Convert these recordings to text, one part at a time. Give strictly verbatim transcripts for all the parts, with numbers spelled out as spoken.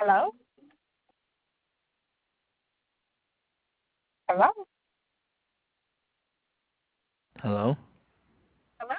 Hello? Hello? Hello. Hello?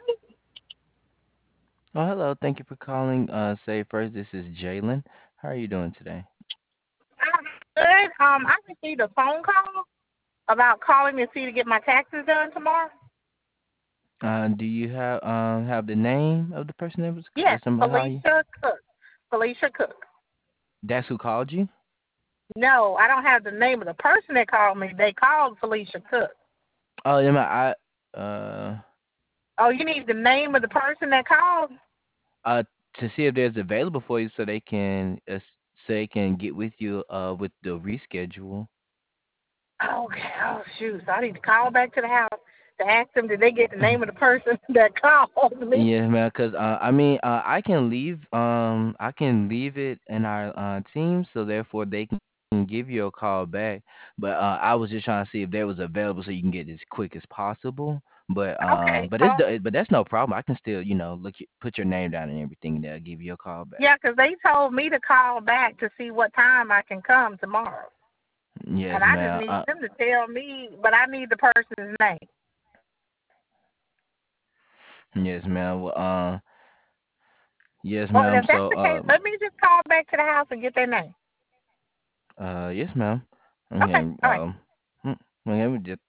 Oh, hello. Thank you for calling. Uh, say first, this is Jalen. How are you doing today? I'm good. Um, I received a phone call about calling to see to get my taxes done tomorrow. Uh, do you have um have the name of the person that was Yes, that's behind you? Felicia Cook. Felicia Cook. That's who called you? No, I don't have the name of the person that called me. They called Felicia Cook. Oh, yeah, my- I uh Oh, you need the name of the person that called? uh to see if there's available for you so they can uh, s- so they can get with you uh with the reschedule. Okay. Oh, shoot. So I need to call back to the house to ask them did they get the name of the person that called me? Yeah, man, 'cause uh, I mean, uh, I can leave, um, I can leave it in our uh, team, so therefore they can give you a call back. But uh, I was just trying to see if there was available so you can get it as quick as possible. But um, Okay. but it's Um, the- but that's no problem. I can still, you know, look, y- put your name down and everything. They'll give you a call back. yeah, 'cause they told me to call back to see what time I can come tomorrow. Yes, And I just ma'am. need Uh, them to tell me, but I need the person's name. yes, ma'am. Well, uh, yes, Well, ma'am. if that's So, the case, uh, let me just call back to the house and get their name. uh, yes, ma'am. Okay, Okay. all right. Um, mm, okay, we just